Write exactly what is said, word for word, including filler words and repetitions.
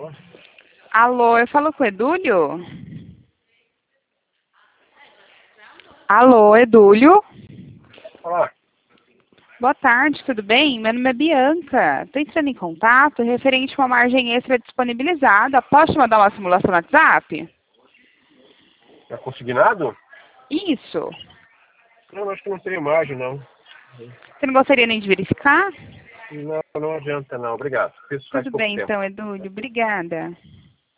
Alô, eu falo com o Edúlio? Alô, Edúlio? Olá. Boa tarde, tudo bem? Meu nome é Bianca. Estou entrando em contato referente a uma margem extra disponibilizada. Posso te mandar uma simulação no WhatsApp? É consignado? Isso. Não, acho que não tem imagem, não. Você não gostaria nem de verificar? Não, não adianta, não. Obrigado. Fiz faz Tudo pouco bem, tempo. então, Edúlio. Obrigada.